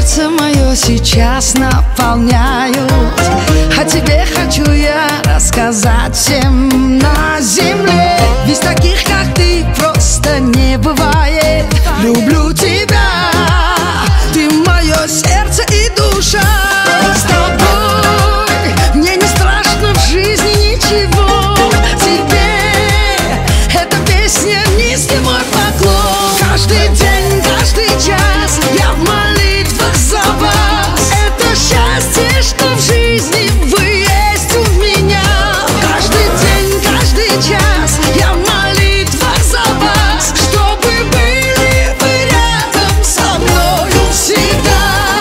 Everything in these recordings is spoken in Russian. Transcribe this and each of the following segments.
сердце мое сейчас наполняют. О тебе хочу я рассказать всем на земле, ведь таких, как ты, просто не бывает. Люблю тебя, ты мое сердце и душа. С тобой мне не страшно в жизни ничего. Тебе эта песня низкий мой поклон. Каждый день, каждый час я в молитвах за вас. Это счастье, что в жизни вы есть у меня. Каждый день, каждый час я в молитвах за вас, чтобы были вы рядом со мною всегда.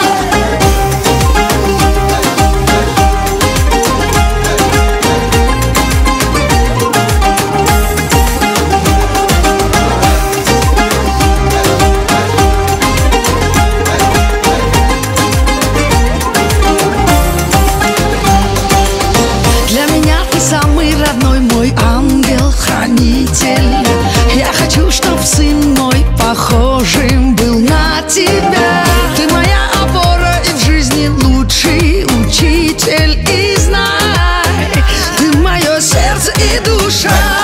Для меня ты самый родной мой ангел-хранитель. Я хочу, чтоб сын мой похожим был на тебя. Ты моя опора и в жизни лучший учитель. И знай, ты мое сердце и душа.